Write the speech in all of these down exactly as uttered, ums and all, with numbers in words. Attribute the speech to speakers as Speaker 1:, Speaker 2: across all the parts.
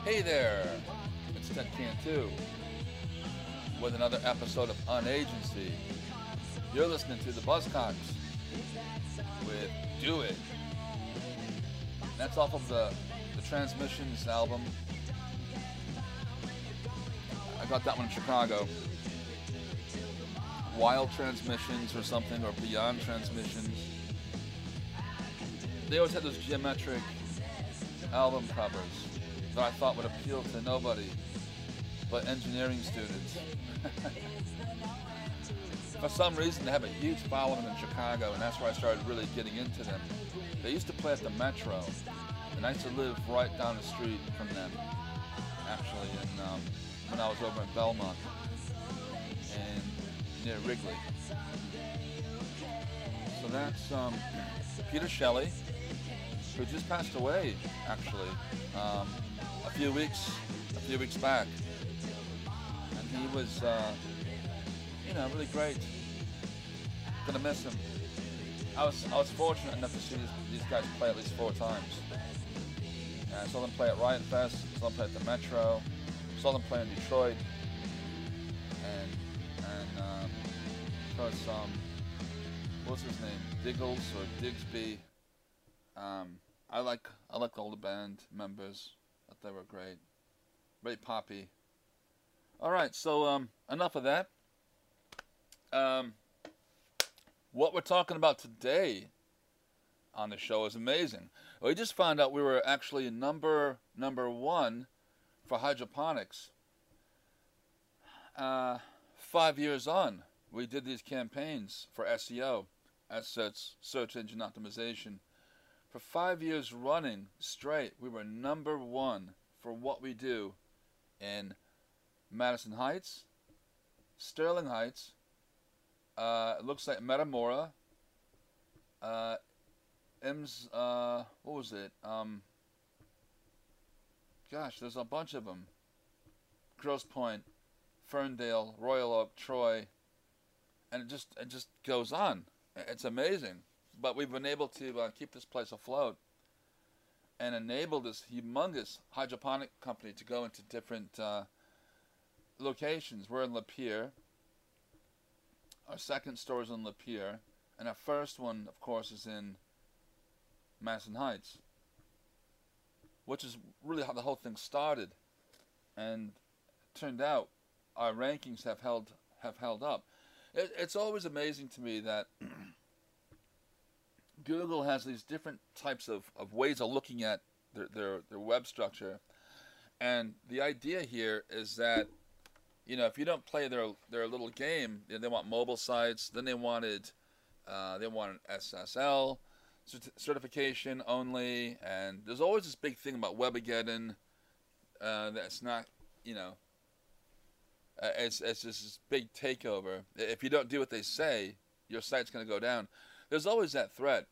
Speaker 1: Hey there, it's Ted Cantu with another episode of Unagency. You're listening to the Buzzcocks with Do It. That's off of the, the Transmissions album. I got that one in Chicago. Wild Transmissions or something, or Beyond Transmissions. They always had those geometric album covers that I thought would appeal to nobody but engineering students. For some reason, they have a huge following in Chicago, and that's where I started really getting into them. They used to play at the Metro, and I used to live right down the street from them, actually, and um, when I was over in Belmont and near Wrigley. So that's um, Peter Shelley, who just passed away, actually, um, a few weeks, a few weeks back, and he was, uh, you know, really great. Gonna miss him. I was, I was fortunate enough to see these, these guys play at least four times. And I saw them play at Riot Fest, saw them play at the Metro, saw them play in Detroit, and and um, because um, what's his name, Diggles or Digsby. Um, I like I like all the band members. I thought they were great, very poppy. All right, so um, enough of that. Um, what we're talking about today on the show is amazing. We just found out we were actually number number one for hydroponics. Uh, five years on, we did these campaigns for S E O, Assets Search Engine Optimization. For five years running straight, we were number one for what we do in Madison Heights, Sterling Heights, uh, it looks like Metamora, uh, M's, uh, what was it? Um, gosh, there's a bunch of them. Grosse Pointe, Ferndale, Royal Oak, Troy, and it just it just goes on. It's amazing. But we've been able to uh, keep this place afloat and enable this humongous hydroponic company to go into different uh, locations. We're in Lapeer. Our second store is in Lapeer. And our first one, of course, is in Madison Heights, which is really how the whole thing started. And it turned out our rankings have held have held up. It, it's always amazing to me that Google has these different types of, of ways of looking at their, their, their web structure. And the idea here is that, you know, if you don't play their their little game, you know, they want mobile sites, then they wanted uh, they wanted S S L cert- certification only, and there's always this big thing about Webageddon uh, that's not, you know, uh, it's, it's just this big takeover. If you don't do what they say, your site's going to go down. There's always that threat,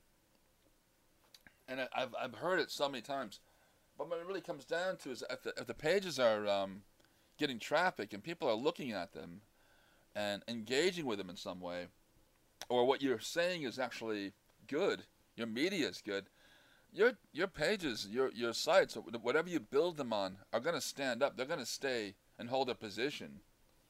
Speaker 1: and I've I've heard it so many times. But what it really comes down to is if the, if the pages are um, getting traffic and people are looking at them and engaging with them in some way, or what you're saying is actually good, your media is good, your your pages, your your sites, whatever you build them on, are going to stand up. They're going to stay and hold a position.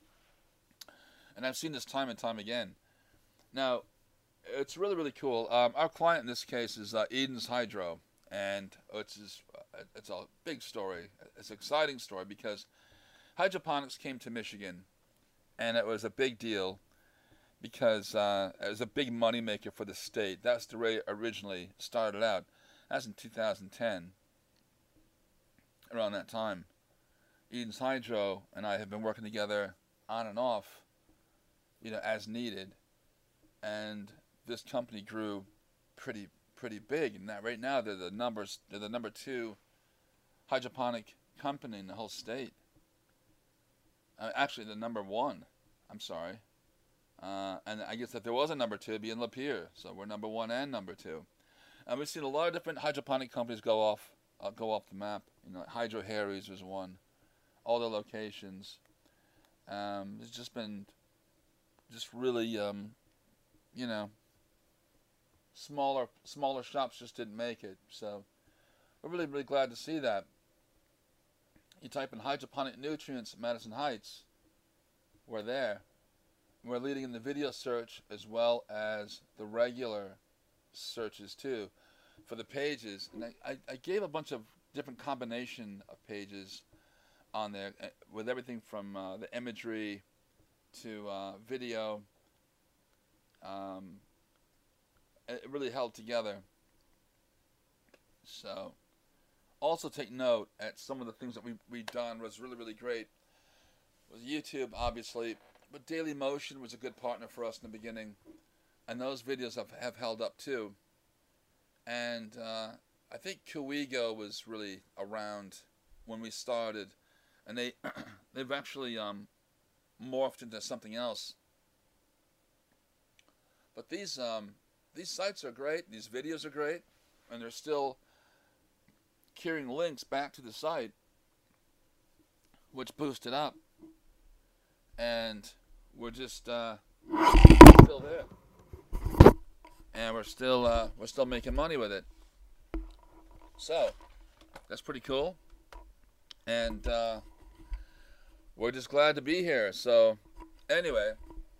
Speaker 1: And I've seen this time and time again. Now, it's really, really cool. Um, our client in this case is uh, Eden's Hydro, and it's just, it's a big story. It's an exciting story because hydroponics came to Michigan, and it was a big deal because uh, it was a big money maker for the state. That's the way it originally started out. That's in two thousand ten, around that time. Eden's Hydro and I have been working together on and off, you know, as needed, and this company grew pretty pretty big. And that right now they're the numbers they're the number two hydroponic company in the whole state. Uh, actually, the number one. I'm sorry. Uh, and I guess if there was a number two, it'd be in Lapeer. So we're number one and number two. And we've seen a lot of different hydroponic companies go off uh, go off the map. You know, Hydro Harry's was one. All the locations. Um, it's just been just really, um, you know, smaller smaller shops just didn't make it. So we're really, really glad to see that. You type in hydroponic nutrients Madison Heights, we're there. We're leading in the video search as well as the regular searches too for the pages. And I, I gave a bunch of different combination of pages on there with everything from uh, the imagery to uh, video. Um, it really held together. So also take note at some of the things that we we done was really really great. It was YouTube obviously, but Daily Motion was a good partner for us in the beginning, and those videos have, have held up too. And uh, I think Kuigo was really around when we started, and they they've actually um, morphed into something else. But these um, these sites are great. These videos are great, and they're still carrying links back to the site, which boost it up. And we're just uh, still there, and we're still uh, we're still making money with it. So that's pretty cool, and uh, we're just glad to be here. So anyway,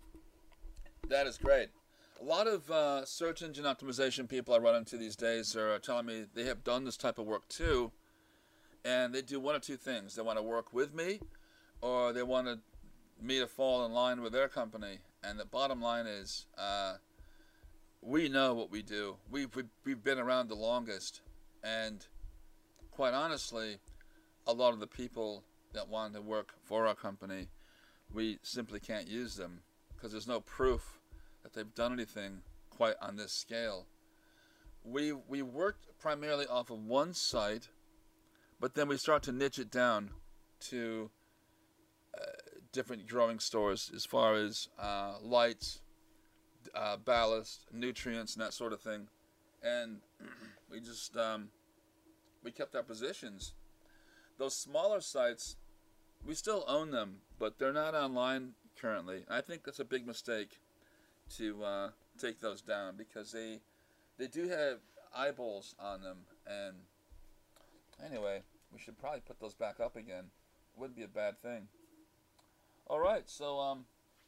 Speaker 1: that is great. A lot of uh, search engine optimization people I run into these days are telling me they have done this type of work too, and they do one or two things. They want to work with me, or they want to me to fall in line with their company. And the bottom line is, uh, we know what we do. We've, we've, we've been around the longest, and quite honestly, a lot of the people that want to work for our company, we simply can't use them because there's no proof that they've done anything quite on this scale. We, we worked primarily off of one site, but then we start to niche it down to uh, different growing stores as far as uh, lights, uh, ballast, nutrients, and that sort of thing. And we just um, we kept our positions. Those smaller sites, we still own them, but they're not online currently. I think that's a big mistake to uh, take those down, because they they do have eyeballs on them. And anyway, we should probably put those back up again. Wouldn't be a bad thing. All right, so um,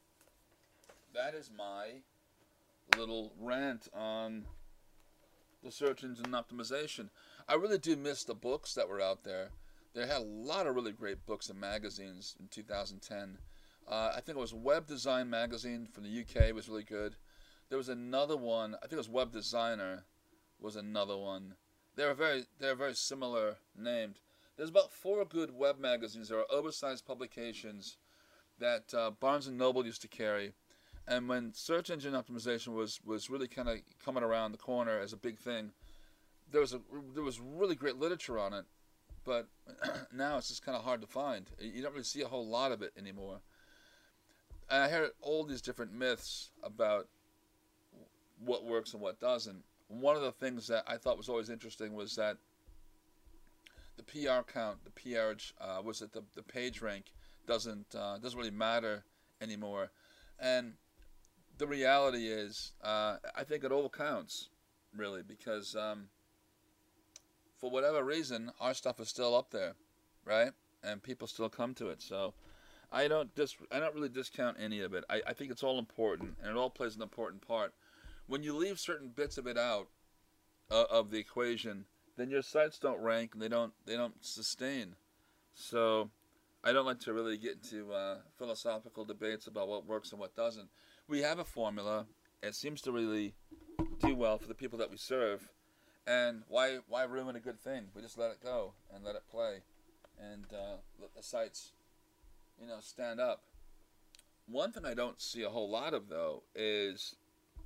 Speaker 1: that is my little rant on the search engine optimization. I really do miss the books that were out there. They had a lot of really great books and magazines in two thousand ten. Uh, I think it was Web Design Magazine from the U K was really good. There was another one, I think it was Web Designer was another one. They were very, they were very similar named. There's about four good web magazines. There are oversized publications that uh, Barnes and Noble used to carry. And when search engine optimization was, was really kind of coming around the corner as a big thing, there was a there was really great literature on it. But now it's just kind of hard to find. You don't really see a whole lot of it anymore. And I heard all these different myths about what works and what doesn't. One of the things that I thought was always interesting was that the P R count, the P R uh, was that the, the page rank doesn't uh, doesn't really matter anymore. And the reality is, uh, I think it all counts, really, because um, for whatever reason, our stuff is still up there, right? And people still come to it. So I don't dis- I don't really discount any of it. I, I think it's all important, and it all plays an important part. When you leave certain bits of it out uh, of the equation, then your sites don't rank and they don't they don't sustain. So I don't like to really get into uh, philosophical debates about what works and what doesn't. We have a formula. It seems to really do well for the people that we serve. And why why ruin a good thing? We just let it go and let it play, and uh, let the sites, you know, stand up. One thing I don't see a whole lot of, though, is,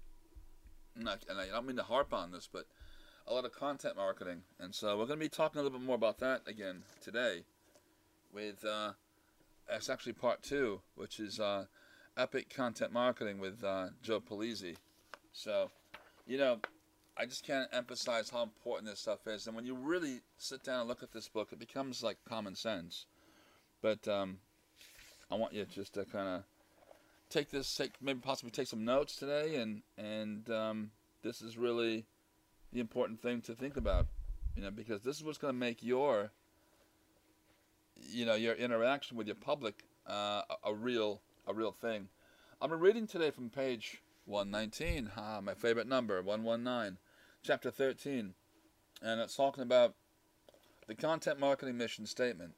Speaker 1: not, and I don't mean to harp on this, but a lot of content marketing. And so we're going to be talking a little bit more about that again today with, uh, it's actually part two, which is uh, Epic Content Marketing with uh, Joe Polizzi. So, you know, I just can't emphasize how important this stuff is. And when you really sit down and look at this book, it becomes like common sense. But um, I want you just to kind of take this, take maybe possibly take some notes today, and and um, this is really the important thing to think about, you know, because this is what's going to make your you know, your interaction with your public uh, a, a real a real thing. I'm reading today from page one nineteen, ah, my favorite number, one nineteen, chapter thirteen, and it's talking about the content marketing mission statement.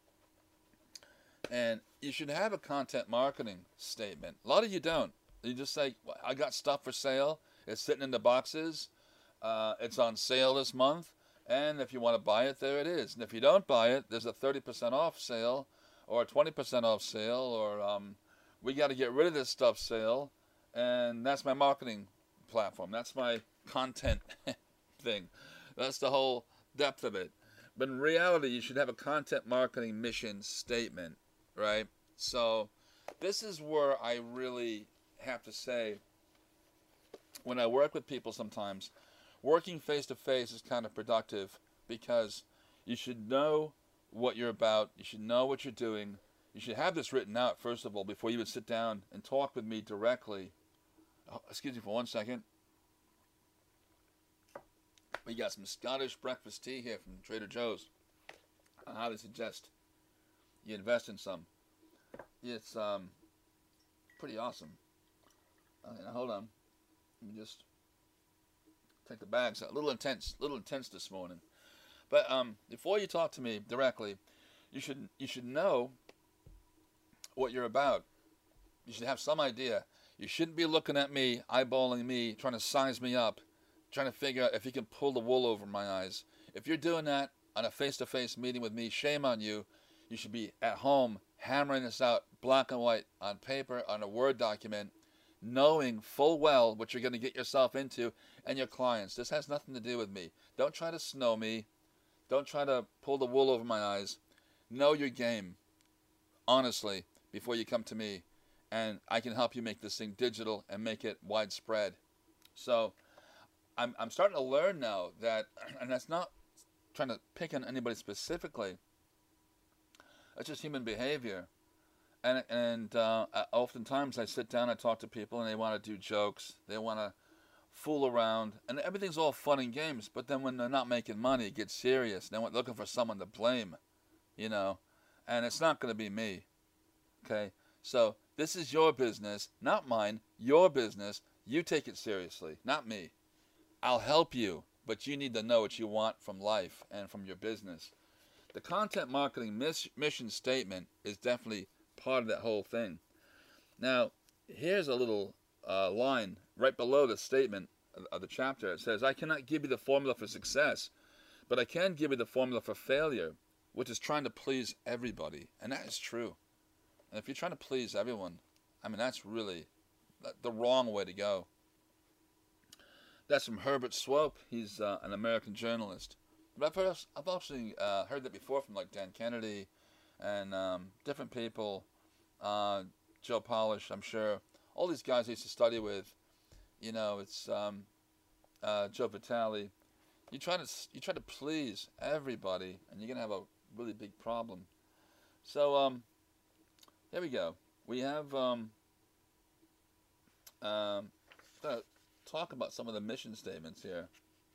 Speaker 1: And you should have a content marketing statement. A lot of you don't. You just say, well, I got stuff for sale. It's sitting in the boxes. Uh, it's on sale this month. And if you want to buy it, there it is. And if you don't buy it, there's a thirty percent off sale or a twenty percent off sale, or um, we got to get rid of this stuff sale. And that's my marketing platform. That's my content thing. That's the whole depth of it. But in reality, you should have a content marketing mission statement, right? So this is where I really have to say, when I work with people sometimes, working face-to-face is kind of productive because you should know what you're about. You should know what you're doing. You should have this written out, first of all, before you would sit down and talk with me directly. Oh, excuse me for one second. We got some Scottish breakfast tea here from Trader Joe's. I highly suggest you invest in some. It's um, pretty awesome. Uh, now hold on. Let me just take the bags out. A little intense, a little intense this morning. But um, before you talk to me directly, you should you should know what you're about. You should have some idea. You shouldn't be looking at me, eyeballing me, trying to size me up, trying to figure out if you can pull the wool over my eyes. If you're doing that on a face-to-face meeting with me, shame on you. You should be at home hammering this out black and white on paper, on a Word document, knowing full well what you're going to get yourself into and your clients. This has nothing to do with me. Don't try to snow me. Don't try to pull the wool over my eyes. Know your game, honestly, before you come to me. And I can help you make this thing digital and make it widespread. So I'm, I'm starting to learn now that, and that's not trying to pick on anybody specifically, it's just human behavior. And and uh, oftentimes I sit down, I talk to people, and they want to do jokes. They want to fool around, and everything's all fun and games. But then when they're not making money, it gets serious. They're looking for someone to blame, you know. And it's not going to be me, okay? So this is your business, not mine. Your business. You take it seriously, not me. I'll help you, but you need to know what you want from life and from your business. The content marketing miss, mission statement is definitely part of that whole thing. Now, here's a little uh, line right below the statement of, of the chapter. It says, I cannot give you the formula for success, but I can give you the formula for failure, which is trying to please everybody. And that is true. And if you're trying to please everyone, I mean, that's really the wrong way to go. That's from Herbert Swope. He's uh, an American journalist. But I've, heard, I've also uh, heard that before from like Dan Kennedy and um, different people, uh, Joe Polish, I'm sure. All these guys I used to study with, you know, it's um, uh, Joe Vitale. You try to you try to please everybody, and you're gonna have a really big problem. So um, there we go. We have um, um, to talk about some of the mission statements here.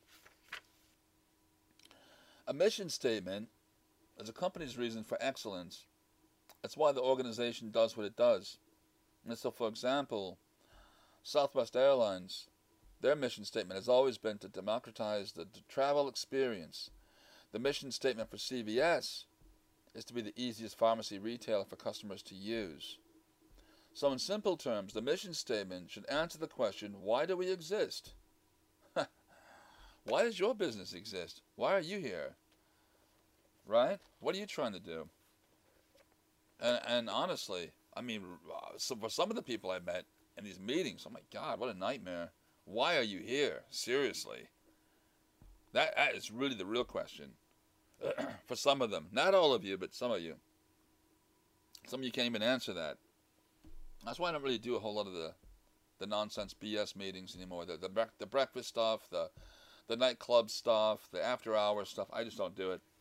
Speaker 1: A mission statement is a company's reason for excellence. That's why the organization does what it does. And so, for example, Southwest Airlines, their mission statement has always been to democratize the, the travel experience. The mission statement for C V S is to be the easiest pharmacy retailer for customers to use. So in simple terms, the mission statement should answer the question, why do we exist? Why does your business exist? Why are you here? Right? What are you trying to do? And, and honestly, I mean, so for some of the people I met in these meetings, oh my God, what a nightmare. Why are you here? Seriously. That, that is really the real question. For some of them. Not all of you, but some of you. Some of you can't even answer that. That's why I don't really do a whole lot of the, the nonsense B S meetings anymore. The, the, the breakfast stuff, the, the nightclub stuff, the after hours stuff. I just don't do it.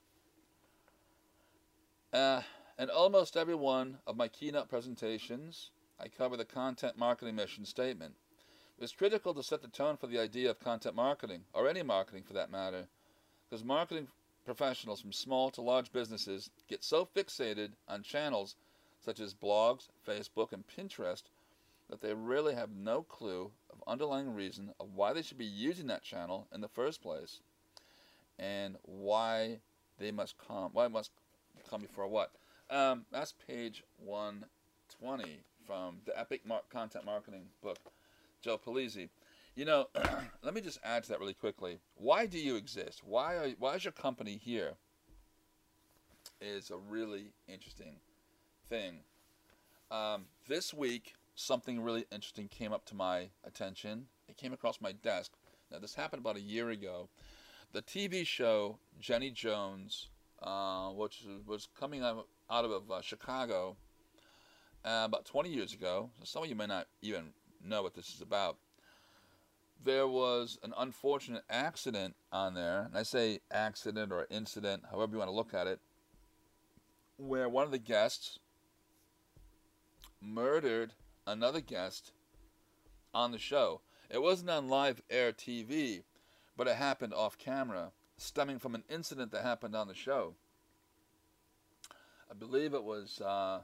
Speaker 1: Uh, in almost every one of my keynote presentations, I cover the content marketing mission statement. It's critical to set the tone for the idea of content marketing, or any marketing for that matter, because marketing professionals from small to large businesses get so fixated on channels such as blogs, Facebook, and Pinterest that they really have no clue of underlying reason of why they should be using that channel in the first place, and why they must come, why it must come before what. Um, that's page one twenty from the Epic Mar- Content Marketing book, Joe Pulizzi. You know, let me just add to that really quickly. Why do you exist? Why are, why is your company here? Is a really interesting thing. Um, this week, something really interesting came up to my attention. It came across my desk. Now, this happened about a year ago. The T V show Jenny Jones, uh, which was coming out, out of uh, Chicago uh, about twenty years ago. So some of you may not even know what this is about. There was an unfortunate accident on there, and I say accident or incident, however you want to look at it, where one of the guests murdered another guest on the show. It wasn't on live air T V, but it happened off camera, stemming from an incident that happened on the show. I believe it was uh,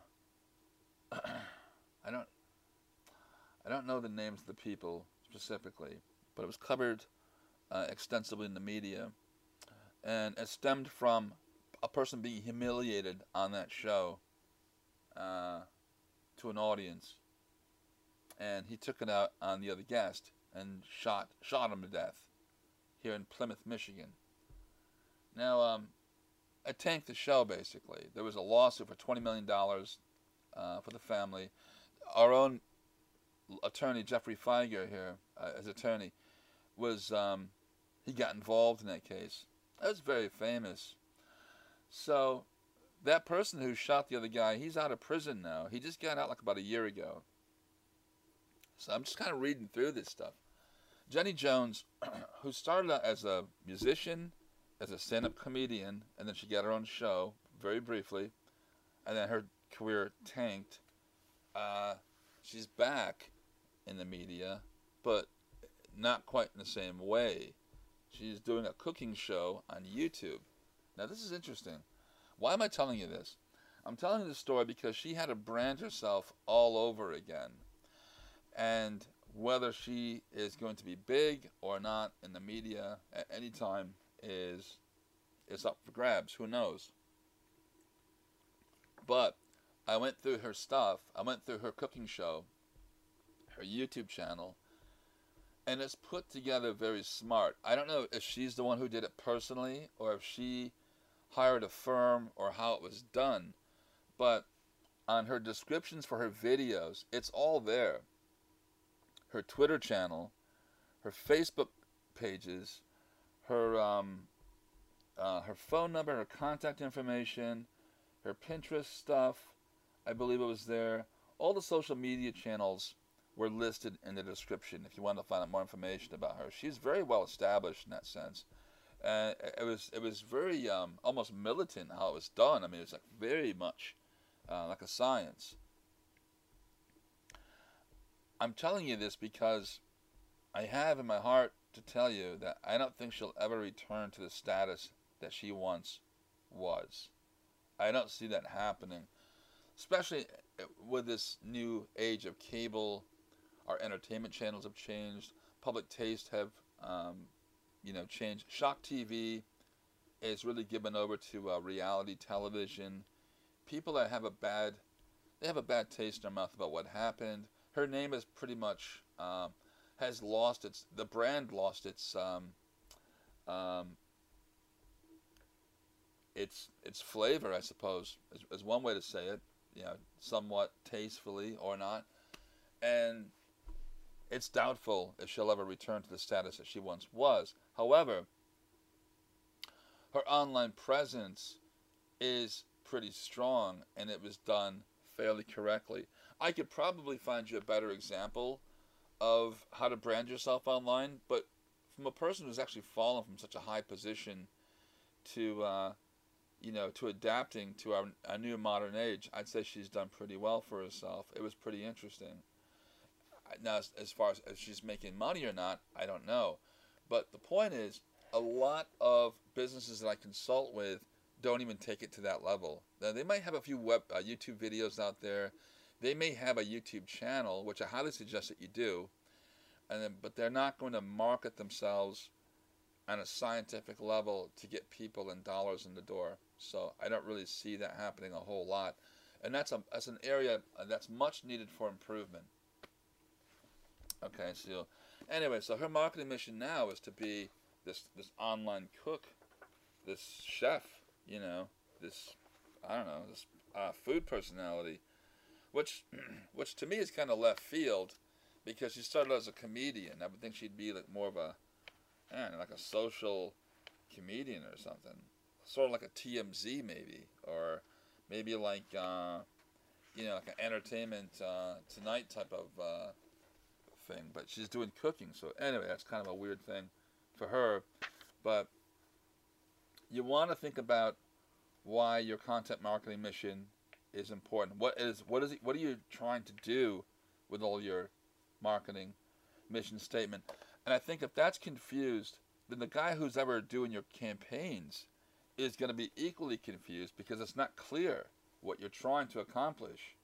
Speaker 1: I don't I don't know the names of the people specifically, but it was covered uh, extensively in the media, and it stemmed from a person being humiliated on that show uh, to an audience, and he took it out on the other guest and shot shot him to death here in Plymouth, Michigan. Now, um, it tanked the show, basically. There was a lawsuit for twenty million dollars uh, for the family. Our own attorney, Jeffrey Feiger here, uh, as attorney, was, um, he got involved in that case. That was very famous. So, that person who shot the other guy, he's out of prison now. He just got out like about a year ago. So I'm just kind of reading through this stuff. Jenny Jones, who started out as a musician, as a stand-up comedian, and then she got her own show, very briefly, and then her career tanked. Uh, she's back in the media, but not quite in the same way. She's doing a cooking show on YouTube. Now, this is interesting. Why am I telling you this? I'm telling you this story because she had to brand herself all over again. And whether she is going to be big or not in the media at any time is is up for grabs. Who knows? But I went through her stuff. I went through her cooking show, her YouTube channel, and it's put together very smart. I don't know if she's the one who did it personally or if she hired a firm or how it was done, but on her descriptions for her videos, it's all there. Her Twitter channel, her Facebook pages, her um, uh, her phone number, her contact information, her Pinterest stuff, I believe it was there. All the social media channels were listed in the description if you want to find out more information about her. She's very well established in that sense. And uh, it was it was very um, almost militant how it was done. I mean, it was like very much uh, like a science. I'm telling you this because I have in my heart to tell you that I don't think she'll ever return to the status that she once was. I don't see that happening, especially with this new age of cable. Our entertainment channels have changed. Public taste have, um, you know, changed. Shock T V is really given over to uh, reality television. People that have a bad, they have a bad taste in their mouth about what happened. Her name is pretty much um, has lost its the brand lost its um, um, its its flavor, I suppose, is, is one way to say it. You know, somewhat tastefully or not, and it's doubtful if she'll ever return to the status that she once was. However, her online presence is pretty strong, and it was done fairly correctly. I could probably find you a better example of how to brand yourself online, but from a person who's actually fallen from such a high position to, uh, you know, to adapting to our, our new modern age, I'd say she's done pretty well for herself. It was pretty interesting. Now, as, as far as if she's making money or not, I don't know. But the point is, a lot of businesses that I consult with don't even take it to that level. Now, they might have a few web uh, YouTube videos out there. They may have a YouTube channel, which I highly suggest that you do, and then, but they're not going to market themselves on a scientific level to get people and dollars in the door. So I don't really see that happening a whole lot, and that's a that's an area that's much needed for improvement. Okay, so anyway, so her marketing mission now is to be this this online cook, this chef, you know, this I don't know, this uh, food personality, which which to me is kind of left field, because she started as a comedian. I would think she'd be like more of a, I don't know, like a social comedian or something, sort of like a T M Z maybe, or maybe like uh, you know, like an Entertainment uh, Tonight type of uh, thing. But she's doing cooking, so anyway, that's kind of a weird thing for her. But you want to think about why your content marketing mission is important. What is what is it, what are you trying to do with all your marketing mission statement? And I think if that's confused, then the guy who's ever doing your campaigns is going to be equally confused, because it's not clear what you're trying to accomplish.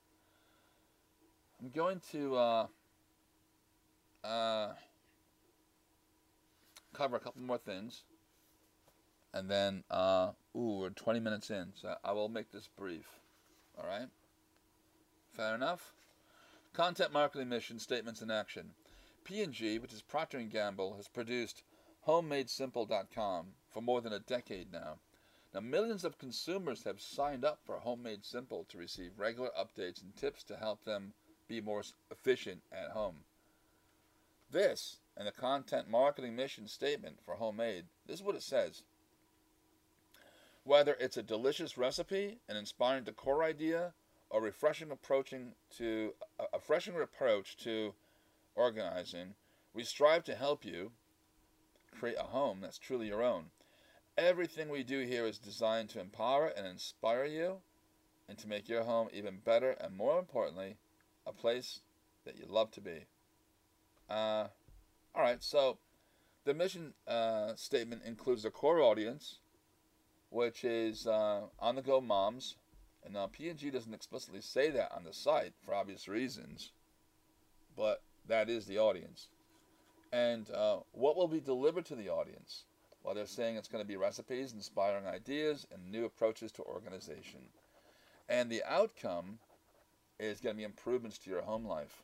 Speaker 1: I'm going to uh, uh, cover a couple more things, and then uh, ooh, we're twenty minutes in, so I will make this brief. All right, fair enough. Content marketing mission statements in action. P and G, which is Procter and Gamble, has produced homemade simple dot com for more than a decade now. Now, millions of consumers have signed up for Homemade Simple to receive regular updates and tips to help them be more efficient at home. This, and the content marketing mission statement for Homemade, this is what it says. Whether it's a delicious recipe, an inspiring decor idea, or refreshing approaching to a refreshing approach to organizing, we strive to help you create a home that's truly your own. Everything we do here is designed to empower and inspire you, and to make your home even better, and more importantly, a place that you love to be. Uh, all right, so the mission uh, statement includes a core audience, which is uh, on-the-go moms. And now P and G doesn't explicitly say that on the site for obvious reasons, but that is the audience. And uh, what will be delivered to the audience? Well, they're saying it's going to be recipes, inspiring ideas, and new approaches to organization. And the outcome is going to be improvements to your home life.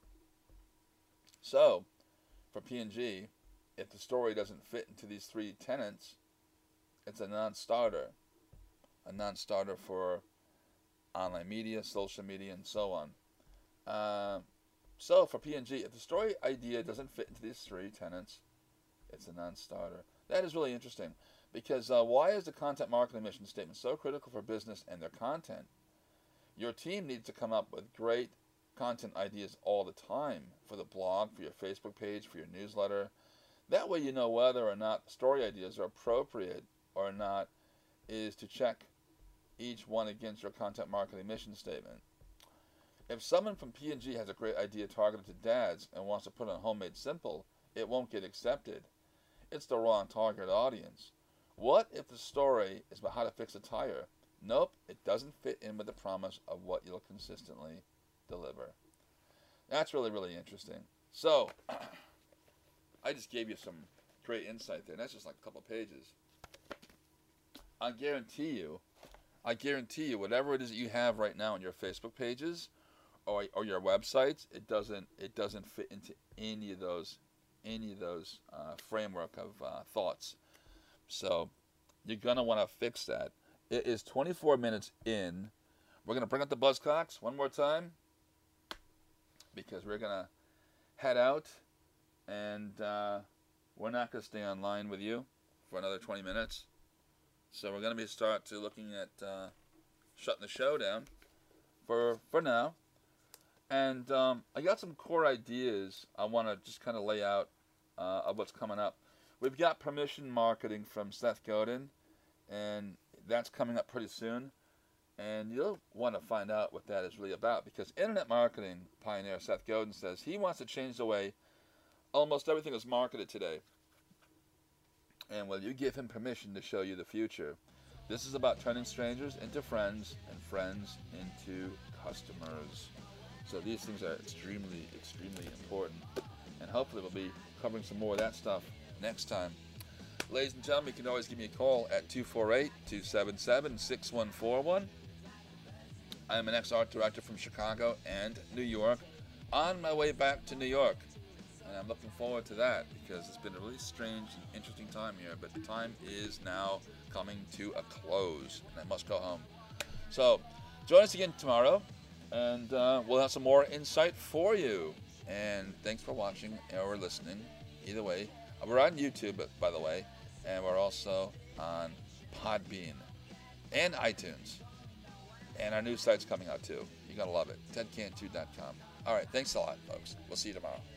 Speaker 1: So, for P and G, if the story doesn't fit into these three tenets, it's a non-starter. A non-starter for online media, social media, and so on. Uh, so, for P and G, if the story idea doesn't fit into these three tenets, it's a non-starter. That is really interesting, because uh, why is the content marketing mission statement so critical for business and their content? Your team needs to come up with great content ideas all the time for the blog, for your Facebook page, for your newsletter. That way you know whether or not story ideas are appropriate or not, is to check each one against your content marketing mission statement. If someone from P and G has a great idea targeted to dads and wants to put on Homemade Simple, it won't get accepted. It's the wrong target audience. What if the story is about how to fix a tire? Nope, it doesn't fit in with the promise of what you'll consistently deliver. That's really, really interesting. So, I just gave you some great insight there. That's just like a couple pages. I guarantee you, I guarantee you, whatever it is that you have right now on your Facebook pages or or your websites, it doesn't it doesn't fit into any of those any of those uh, framework of uh, thoughts. So you're gonna want to fix that. It is twenty-four minutes in. We're gonna bring up the Buzzcocks one more time, because we're gonna head out, and uh, we're not gonna stay online with you for another twenty minutes. So we're gonna be start to looking at uh, shutting the show down for for now. And um, I got some core ideas I want to just kind of lay out uh, of what's coming up. We've got permission marketing from Seth Godin, and that's coming up pretty soon. And you'll want to find out what that is really about, because internet marketing pioneer Seth Godin says he wants to change the way almost everything is marketed today. And will you give him permission to show you the future? This is about turning strangers into friends and friends into customers. So these things are extremely, extremely important. And hopefully we'll be covering some more of that stuff next time. Ladies and gentlemen, you can always give me a call at two four eight, two seven seven, six one four one. I am an ex-art director from Chicago and New York, on my way back to New York. And I'm looking forward to that because it's been a really strange and interesting time here, but the time is now coming to a close, and I must go home. So join us again tomorrow, and uh, we'll have some more insight for you. And thanks for watching or listening. Either way, we're on YouTube, by the way, and we're also on Podbean and iTunes. And our new site's coming out too. You're going to love it. ted cantu dot com. All right, thanks a lot, folks. We'll see you tomorrow.